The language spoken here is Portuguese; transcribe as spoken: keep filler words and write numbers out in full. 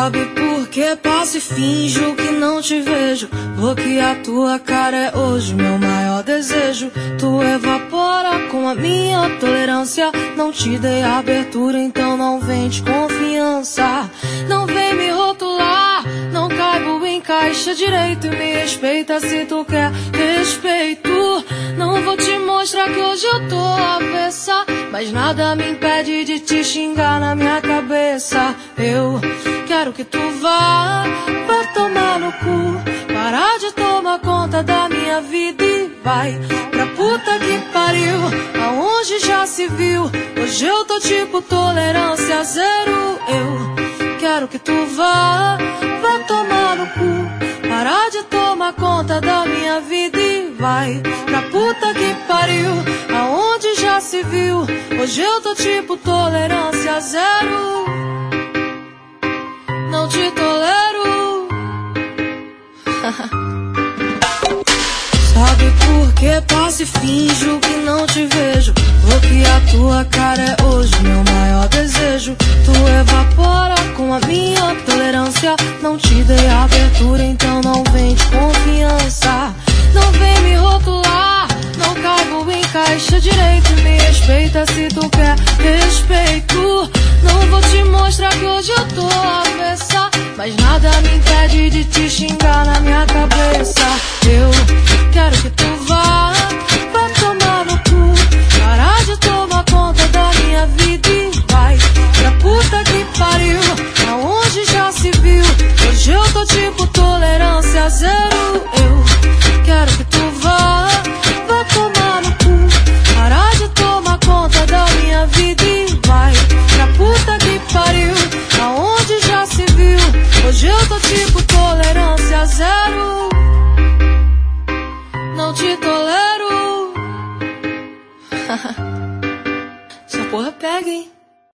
Sabe por que passo e finjo que não te vejo? Porque a tua cara é hoje meu maior desejo. Tu evapora com a minha tolerância. Não te dei abertura, então não vem de confiança. Não vem me rotular, não caibo em caixa direito. E me respeita se tu quer respeito. Não vou te mostrar que hoje eu tô avessa, mas nada me impede de te xingar na minha cabeça. Eu quero que tu vá, vá tomar no cu, parar de tomar conta da minha vida e vai pra puta que pariu, aonde já se viu. Hoje eu tô tipo tolerância zero. Eu quero que tu vá, vá tomar no cu, parar de tomar conta da minha vida e vai pra puta que pariu, aonde já se viu. Hoje eu tô tipo tolerância zero. Não te tolero. Sabe por que passo e finjo que não te vejo? Porque a tua cara é hoje meu maior desejo. Tu evapora com a minha tolerância. Não te dei abertura, então não vem de confiança. Não vem me rotular, não caibo em caixa direito. Me respeita se tu quer respeito. Não vou te mostrar que hoje eu tô avessa, mas nada me impede de te xingar na minha cabeça. Eu quero que tu vá, vá tomar no cu, parar de tomar conta da minha vida e vai pra puta que pariu, aonde já se viu. Hoje eu tô tipo tolerância zero. Eu quero que tu vá, vá tomar no cu, parar de tomar conta da minha vida e vai pra puta que pariu, aonde já se viu. Hoje eu tô tipo tolerância zero. Não te tolero. Essa porra pega, hein?